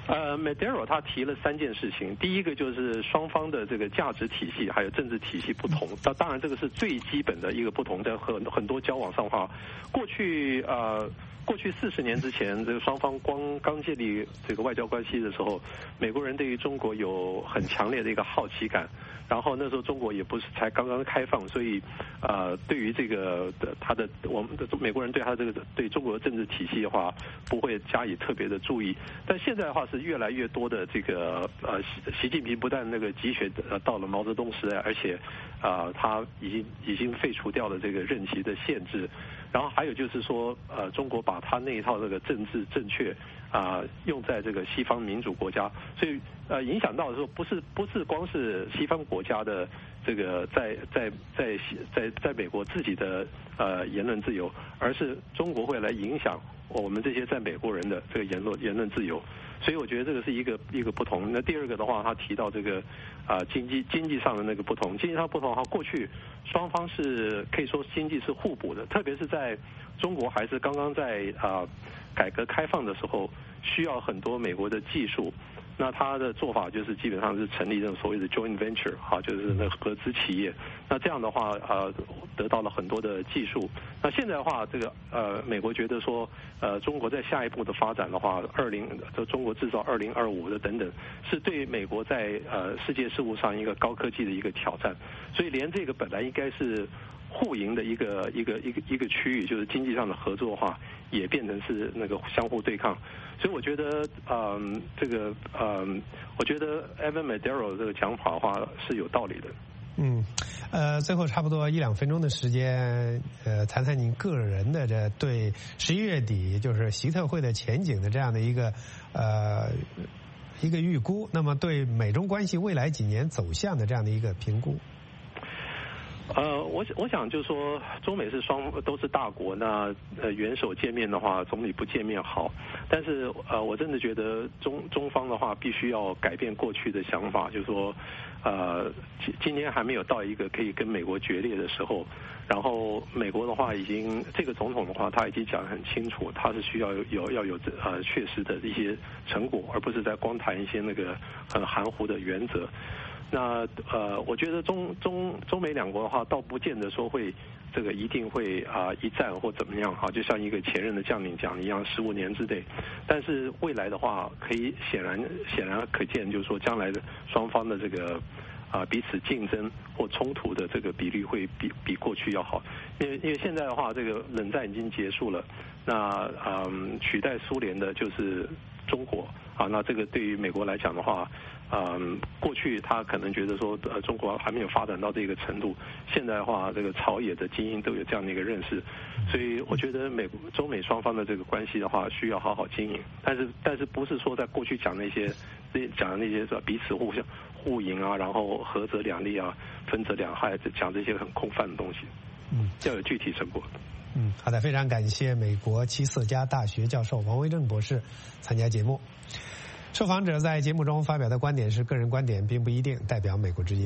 呃 ，Madero 他提了三件事情，第一个就是双方的这个价值体系还有政治体系不同，当当然这个是最基本的一个不同，在很很多交往上的话，过去呃。过去四十年之前，这个双方光刚建立这个外交关系的时候，美国人对于中国有很强烈的一个好奇感。然后那时候中国也不是才刚刚开放，所以呃，对于这个的他的我们的美国人对他这个对中国的政治体系的话，不会加以特别的注意。但现在的话是越来越多的这个呃，习习近平不但那个集权呃到了毛泽东时代，而且啊、呃，他已经已经废除掉了这个任期的限制。然后还有就是说，呃，中国把他那一套这个政治正确啊、呃、用在这个西方民主国家，所以呃影响到的时候不是不是光是西方国家的这个在在在在在美国自己的呃言论自由，而是中国会来影响我们这些在美国人的这个言论言论自由。所以我觉得这个是一个一个不同。那第二个的话，他提到这个啊、呃、经济经济上的那个不同，经济上不同的话，过去双方是可以说经济是互补的，特别是在中国还是刚刚在啊、呃、改革开放的时候，需要很多美国的技术。那他的做法就是基本上是成立这种所谓的 joint venture， 哈、啊，就是那合资企业。那这样的话，呃，得到了很多的技术。那现在的话，这个呃，美国觉得说，呃，中国在下一步的发展的话，二零就中国制造二零二五的等等，是对美国在呃世界事务上一个高科技的一个挑战。所以连这个本来应该是互赢的一个一个一个一个区域，就是经济上的合作的话，也变成是那个相互对抗。所以我觉得，嗯，这个，嗯，我觉得 Evan Madero 这个讲法的话是有道理的。 嗯，呃，最后差不多一两分钟的时间，呃，谈谈您个人的这对十一月底就是习特会的前景的这样的一个呃一个预估，那么对美中关系未来几年走向的这样的一个评估。 呃，我我想就是说，中美是双都是大国，那呃元首见面的话，总比不见面好。但是呃，我真的觉得中中方的话，必须要改变过去的想法，就是说，呃，今今天还没有到一个可以跟美国决裂的时候。然后美国的话，已经这个总统的话，他已经讲得很清楚，他是需要有有要有呃确实的一些成果，而不是在光谈一些那个很含糊的原则。那呃，我觉得中中中美两国的话，倒不见得说会这个一定会啊、呃、一战或怎么样哈，就像一个前任的将领讲一样，十五年之内。但是未来的话，可以显然显然可见，就是说将来的双方的这个啊、呃、彼此竞争或冲突的这个比率会比比过去要好。因为因为现在的话，这个冷战已经结束了，那嗯取代苏联的就是中国啊，那这个对于美国来讲的话。嗯，过去他可能觉得说，呃，中国还没有发展到这个程度。现在的话，这个朝野的精英都有这样的一个认识，所以我觉得美中美双方的这个关系的话，需要好好经营。但是，但是不是说在过去讲那些，讲的那些说彼此互相互赢啊，然后合则两利啊，分则两害，讲这些很空泛的东西。嗯，要有具体成果。 嗯，好的，非常感谢美国七色加大学教授王维正博士参加节目。受访者在节目中发表的观点是个人观点，并不一定代表美国之音。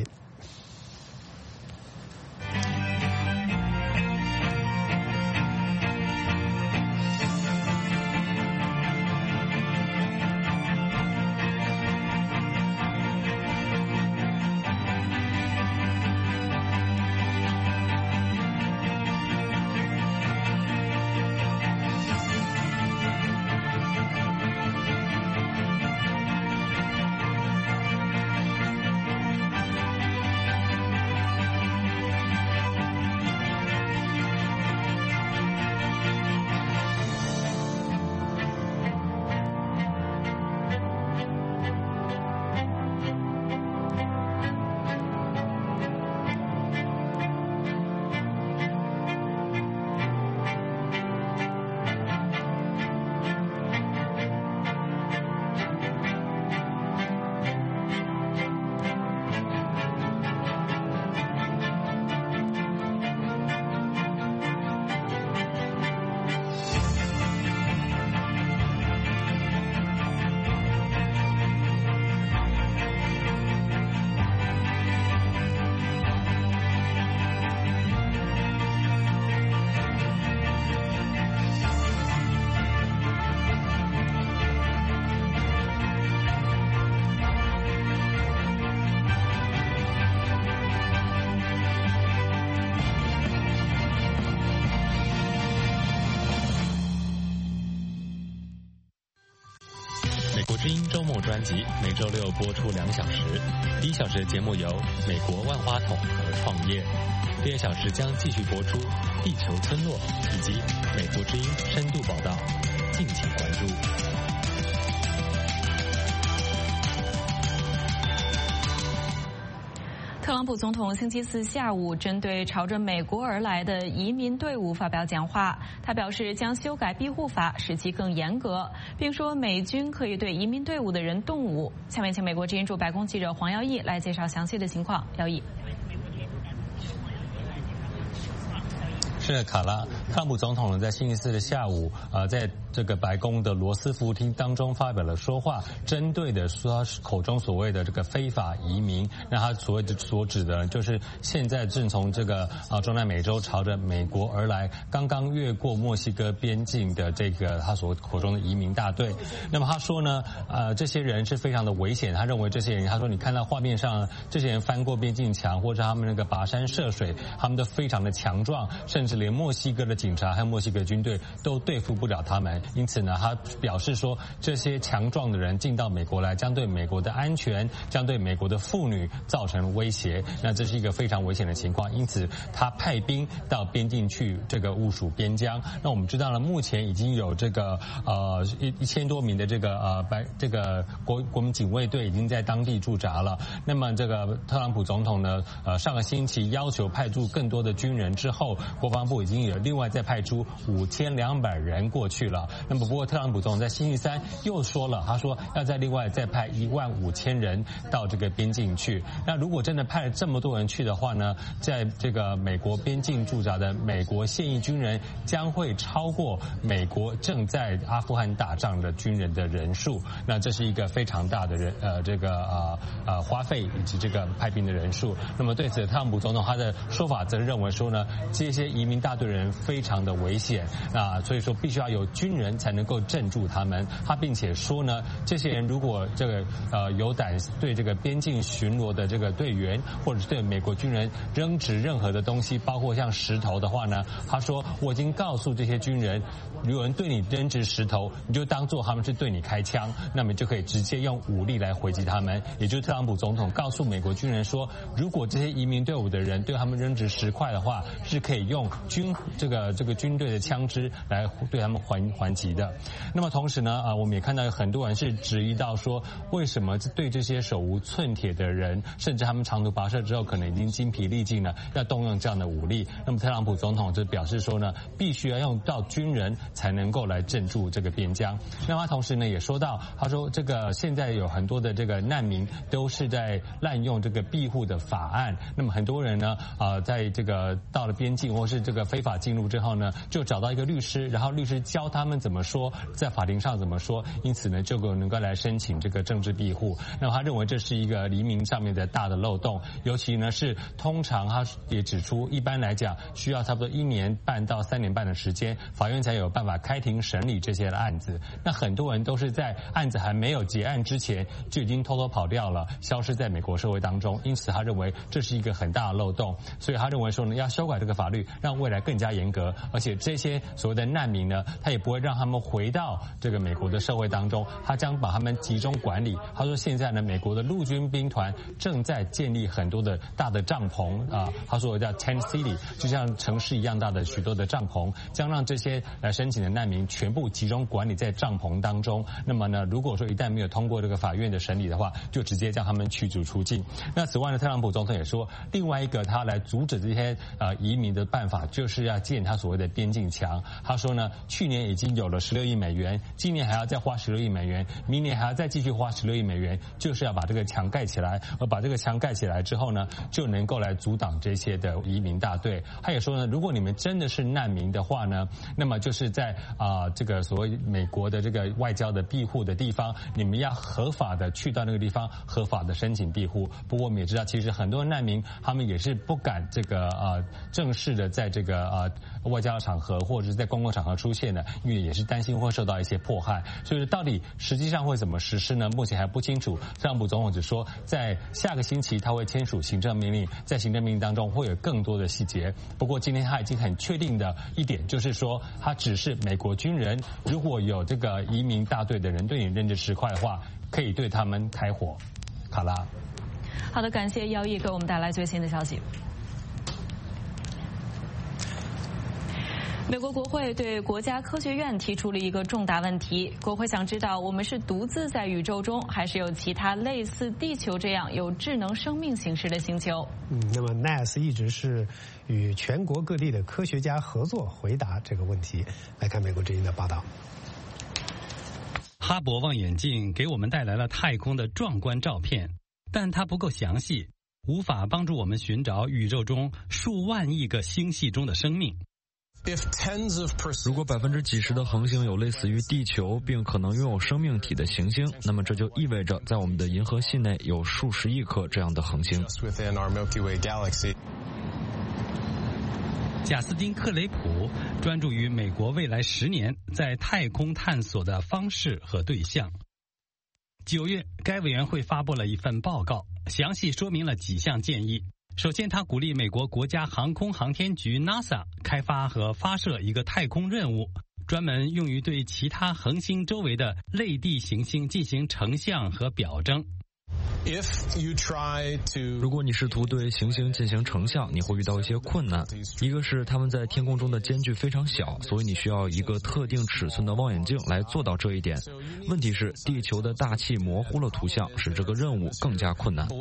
国之音周末专辑每周六播出两小时，第一小时的节目由美国万花筒和创业，第二小时将继续播出地球村落以及美国之音深度报道，敬请关注。 特朗普总统星期四下午针对朝着美国而来的移民队伍发表讲话，他表示将修改庇护法，使其更严格，并说美军可以对移民队伍的人动武。下面请美国之音驻白宫记者黄耀义来介绍详细的情况。耀义。 是的，卡拉，特朗普总统呢在星期四的下午，呃，在这个白宫的罗斯福厅当中发表了说话，针对的说他口中所谓的这个非法移民，那他所谓的所指的就是现在正从这个啊中南美洲朝着美国而来，刚刚越过墨西哥边境的这个他所口中的移民大队。那么他说呢，呃，这些人是非常的危险，他认为这些人，他说你看到画面上这些人翻过边境墙，或者他们那个跋山涉水，他们都非常的强壮，甚至连墨西哥的警察和墨西哥军队都对付不了他们。因此呢，他表示说，这些强壮的人进到美国来，将对美国的安全，将对美国的妇女造成威胁。那这是一个非常危险的情况，因此他派兵到边境去这个部署边疆。那我们知道了，目前已经有这个呃一一千多名的这个呃白这个国国民警卫队已经在当地驻扎了。那么这个特朗普总统呢，呃上个星期要求派驻更多的军人之后，国防部已经有另外再派出五千两百人过去了。那么不过特朗普总统在星期三又说了，他说要再另外再派一万五千人到这个边境去。那如果真的派了这么多人去的话呢，在这个美国边境驻扎的美国现役军人将会超过美国正在阿富汗打仗的军人的人数。那这是一个非常大的人呃这个呃呃花费以及这个派兵的人数。那么对此特朗普总统他的说法则认为说呢，这些移民大队人非常的危险，那所以说必须要有军人才能够镇住他们。他并且说呢，这些人如果这个呃有胆对这个边境巡逻的这个队员，或者是对美国军人扔掷任何的东西，包括像石头的话呢，他说我已经告诉这些军人，有人对你扔掷石头，你就当做他们是对你开枪，那么就可以直接用武力来回击他们。也就是特朗普总统告诉美国军人说，如果这些移民队伍的人对他们扔掷石块的话，是可以用军这个这个军队的枪支来对他们还还击的。那么同时呢，啊，我们也看到有很多人是质疑到说，为什么对这些手无寸铁的人，甚至他们长途跋涉之后可能已经精疲力尽了，要动用这样的武力？那么特朗普总统就表示说呢，必须要用到军人才能够来镇住这个边疆。那么他同时呢也说到，他说这个现在有很多的这个难民都是在滥用这个庇护的法案。那么很多人呢，啊，在这个到了边境或是这个非法进入之后呢，就找到一个律师，然后律师教他们怎么说，在法庭上怎么说，因此呢就能够来申请这个政治庇护。那么他认为这是一个移民上面的大的漏洞，尤其呢是通常他也指出，一般来讲需要差不多一年半到三年半的时间，法院才有办法开庭审理这些的案子。那很多人都是在案子还没有结案之前就已经偷偷跑掉了，消失在美国社会当中，因此他认为这是一个很大的漏洞。所以他认为说呢，要修改这个法律，让未来更加严格，而且这些所谓的难民呢，他也不会让他们回到这个美国的社会当中，他将把他们集中管理。他说现在呢，美国的陆军兵团正在建立很多的大的帐篷啊，他说叫 tent city， 就像城市一样大的许多的帐篷，将让这些来申请的难民全部集中管理在帐篷当中。那么呢，如果说一旦没有通过这个法院的审理的话，就直接将他们驱逐出境。那此外呢，特朗普总统也说，另外一个他来阻止这些呃移民的办法，就是要建他所谓的边境墙。他说呢，去年已经有了十六亿美元，今年还要再花十六亿美元，明年还要再继续花十六亿美元，就是要把这个墙盖起来。而把这个墙盖起来之后呢，就能够来阻挡这些的移民大队。他也说呢，如果你们真的是难民的话呢，那么就是在啊、呃、这个所谓美国的这个外交的庇护的地方，你们要合法的去到那个地方，合法的申请庇护。不过我们也知道，其实很多难民他们也是不敢这个呃正式的在这这个呃外交场合或者是在公共场合出现呢？因为也是担心会受到一些迫害，所以到底实际上会怎么实施呢？目前还不清楚。特朗普总统只说，在下个星期他会签署行政命令，在行政命令当中会有更多的细节。不过今天他已经很确定的一点就是说，他只是美国军人，如果有这个移民大队的人对你认知石块的话，可以对他们开火。卡拉， 好的，感谢姚毅给我们带来最新的消息。美国国会对国家科学院提出了一个重大问题，国会想知道我们是独自在宇宙中，还是有其他类似地球这样有智能生命形式的星球？ 嗯，那么 N A S 一直是与全国各地的科学家合作回答这个问题。来看美国之音的报道。 哈勃望远镜给我们带来了太空的壮观照片，但它不够详细，无法帮助我们寻找宇宙中数万亿个星系中的生命。 如果百分之几十的恒星有类似于地球并可能拥有生命体的行星，那么这就意味着在我们的银河系内有数十亿颗这样的恒星。 贾斯汀·克雷普专注于美国未来十年在太空探索的方式和对象。九月，该委员会发布了一份报告，详细说明了几项建议。首先，他鼓励美国国家航空航天局 N A S A 开发和发射一个太空任务，专门用于对其他恒星周围的类地行星进行成像和表征。 如果你试图对行星进行成像，你会遇到一些困难。一个是它们在天空中的间距非常小，所以你需要一个特定尺寸的望远镜来做到这一点。问题是，地球的大气模糊了图像，使这个任务更加困难。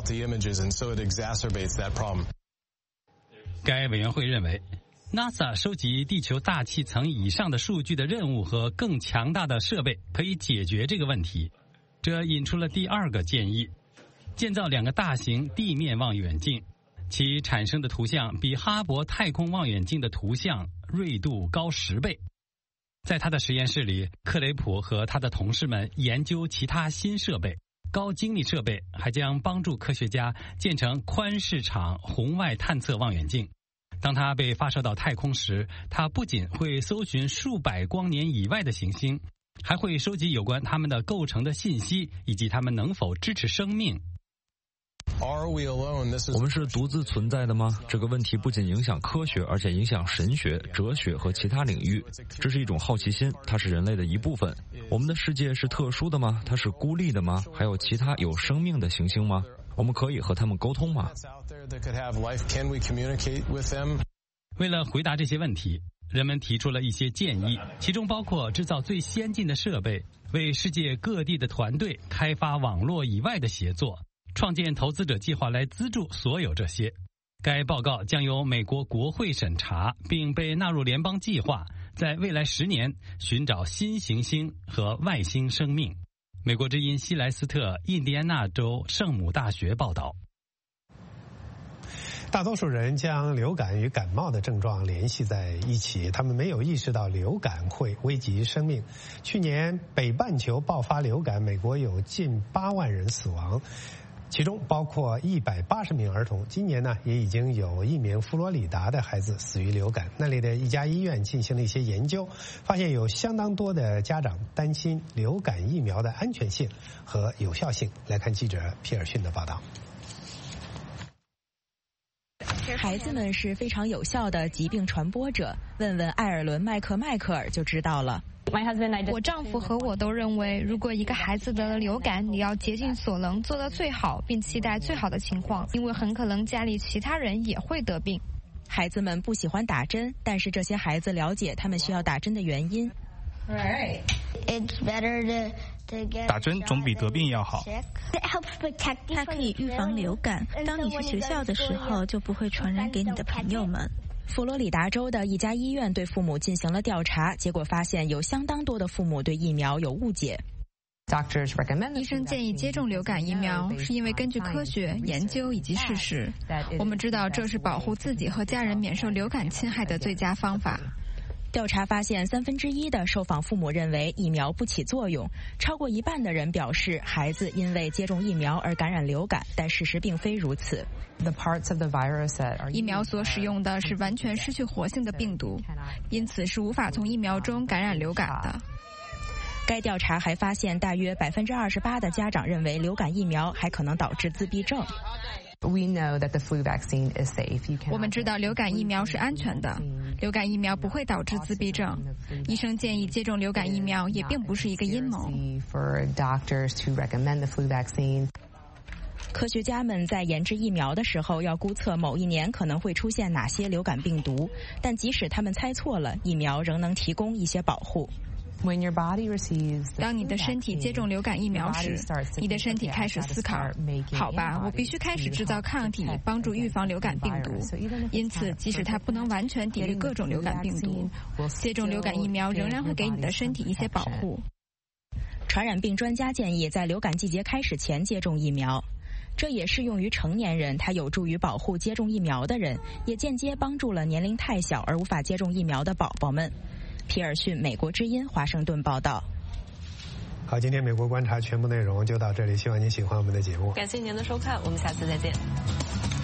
该委员会认为 N A S A 收集地球大气层以上的数据的任务和更强大的设备可以解决这个问题。这引出了第二个建议，建造两个大型地面望远镜，其产生的图像比哈勃太空望远镜的图像锐度高十倍。在他的实验室里，克雷普和他的同事们研究其他新设备，高精密设备还将帮助科学家建成宽视场红外探测望远镜。当它被发射到太空时，它不仅会搜寻数百光年以外的行星，还会收集有关它们的构成的信息，以及它们能否支持生命。 我们是独自存在的吗？这个问题不仅影响科学，而且影响神学、哲学和其他领域。这是一种好奇心，它是人类的一部分。我们的世界是特殊的吗？它是孤立的吗？还有其他有生命的行星吗？我们可以和他们沟通吗？ 为了回答这些问题，人们提出了一些建议，其中包括制造最先进的设备，为世界各地的团队开发网络以外的协作，创建投资者计划来资助所有这些。该报告将由美国国会审查，并被纳入联邦计划，在未来十年寻找新行星和外星生命。美国之音西莱斯特印第安纳州圣母大学报道。 大多数人将流感与感冒的症状联系在一起，他们没有意识到流感会危及生命。去年北半球爆发流感，美国有近八万人死亡，其中包括一百八十名儿童。今年呢，也已经有一名佛罗里达的孩子死于流感。那里的一家医院进行了一些研究，发现有相当多的家长担心流感疫苗的安全性和有效性。来看记者皮尔逊的报道。 孩子们是非常有效的疾病传播者，问问艾尔伦·麦克迈克尔就知道了。 我丈夫和我都认为，如果一个孩子得了流感，你要竭尽所能做到最好，并期待最好的情况，因为很可能家里其他人也会得病。 孩子们不喜欢打针，但是这些孩子了解他们需要打针的原因。 打针总比得病要好。 它可以预防流感，当你去学校的时候就不会传染给你的朋友们。 佛罗里达州的一家医院对父母进行了调查，结果发现有相当多的父母对疫苗有误解。 医生建议接种流感疫苗，是因为根据科学研究以及事实，我们知道这是保护自己和家人免受流感侵害的最佳方法。 调查发现，三分之一的受访父母认为疫苗不起作用，超过一半的人表示孩子因为接种疫苗而感染流感，但事实并非如此。 疫苗所使用的是完全失去活性的病毒，因此是无法从疫苗中感染流感的。 该调查还发现，大约百分之二十八的家长认为流感疫苗还可能导致自闭症。 我们知道流感疫苗是安全的，流感疫苗不会导致自闭症。医生建议接种流感疫苗也并不是一个阴谋。 科学家们在研制疫苗的时候要估测某一年可能会出现哪些流感病毒，但即使他们猜错了，疫苗仍能提供一些保护。 当你的身体接种流感疫苗时，你的身体开始思考，好吧，我必须开始制造抗体，帮助预防流感病毒。因此，即使它不能完全抵御各种流感病毒，接种流感疫苗仍然会给你的身体一些保护。 传染病专家建议在流感季节开始前接种疫苗，这也适用于成年人，它有助于保护接种疫苗的人，也间接帮助了年龄太小而无法接种疫苗的宝宝们。皮尔逊，美国之音，华盛顿报道。 好，今天美国观察全部内容就到这里，希望您喜欢我们的节目。 感谢您的收看，我们下次再见。